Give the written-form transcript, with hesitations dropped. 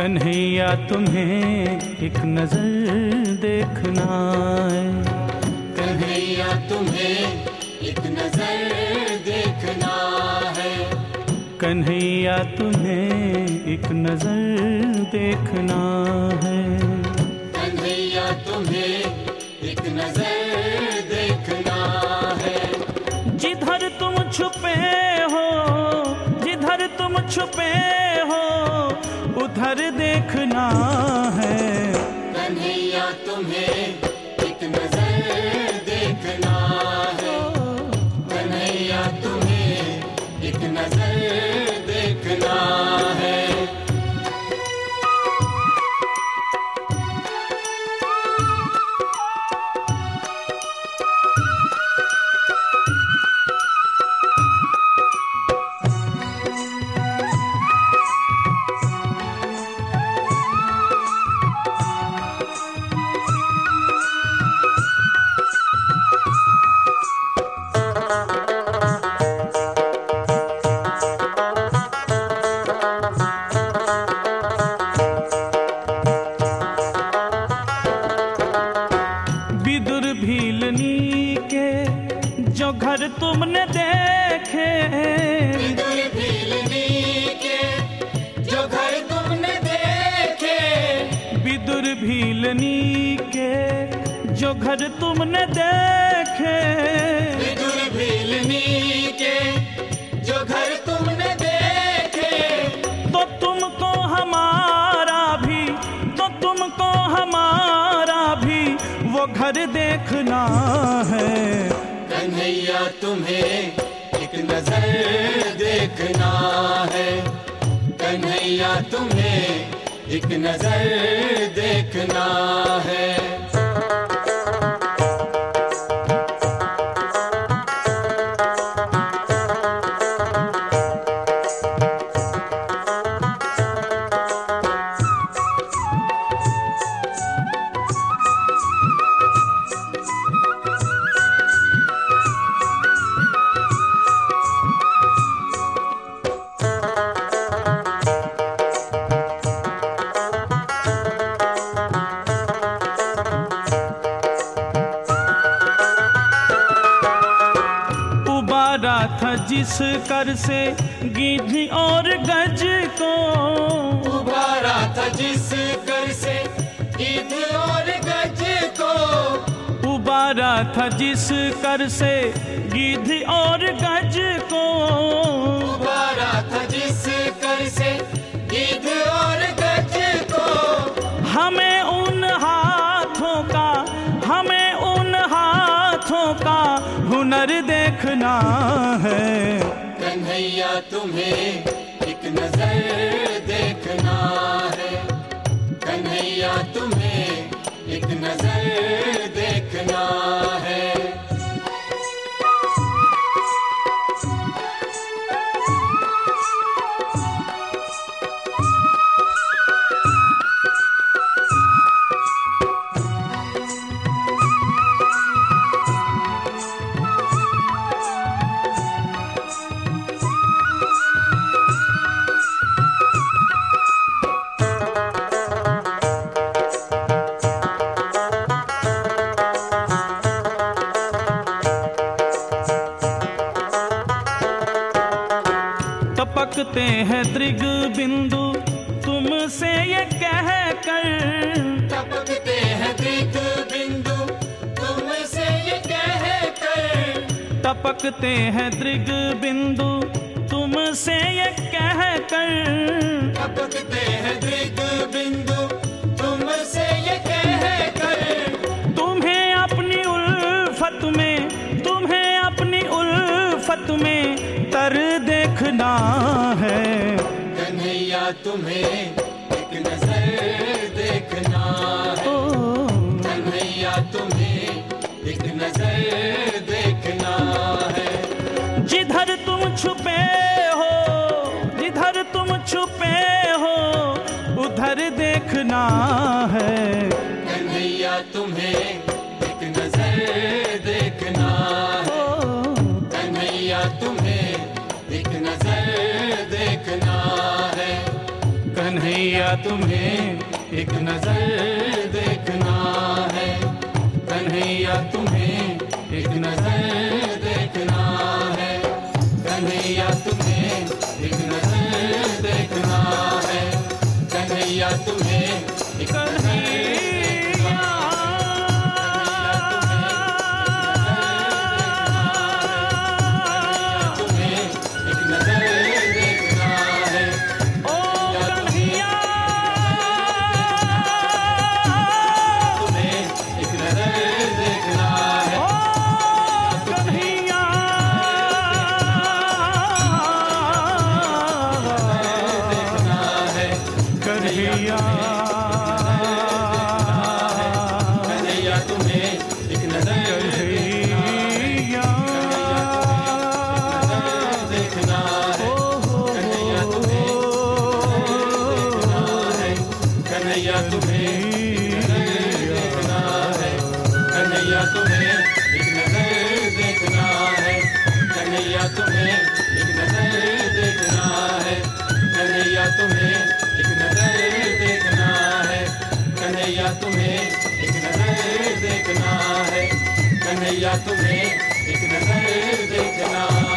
कन्हैया तुम्हें एक नजर देखना है, कन्हैया तुम्हें एक नजर देखना है, कन्हैया तुम्हें एक नजर देखना है, कन्हैया तुम्हें एक नजर देखना है। जिधर तुम छुपे हो, जिधर तुम छुपे हो उधर देखना है, कन्हैया तुम्हें एक नजर देखना है, कन्हैया तुम्हें एक नजर देखना है। विदुर भीलनी के जो घर तुमने देखे, विदुर भीलनी के जो घर तुमने देखे, विदुर भीलनी के जो घर तुमने देखे, विदुर भीलनी के जो घर तुमने देखे, तो तुमको हमारा भी, तो तुमको हमारा भी वो घर देखना है, कन्हैया तुम्हें एक नजर देखना है, कन्हैया तुम्हें एक नजर देखना है। उबारा था जिस कर से गीधी और गज को, उबारा था जिस कर से गिद्ध और गज को, उबारा था जिस कर से गीधी और गज को, उबारा था जिस कर से गिद्ध और गज को, हमें उन हाथों का, हमें उन हाथों का हुनर देखना है, कन्हैया तुम्हें एक नजर देखना है, कन्हैया तुम्हें एक नजर देखना है। टपकते हैं त्रिग बिंदु तुमसे ये कह कर, टपकते हैं त्रिग बिंदु तुमसे ये कह कर, टपकते हैं त्रिग बिंदु तुमसे ये कह कर, टपकते हैं त्रिग बिंदु तुमसे ये कह कर, तुम्हें अपनी उल्फत में, तुम्हें अपनी उल्फत में तर देखना है, कन्हैया तुम्हें एक नजर देखना है, कन्हैया तुम्हें एक नजर देखना है। जिधर तुम छुपे हो, जिधर तुम छुपे हो उधर देखना है, कन्हैया तुम्हें एक नजर देखना है, कन्हैया तुम्हें एक नजर देखना है, कन्हैया तुम्हें एक नजर देखना है, कन्हैया तुम्हें एक नजर देखना है, कन्हैया तुम्हें एक नजर देखना है, कन्हैया तुम्हें एक कन्हैया तुम्हें एक नजर देखना है।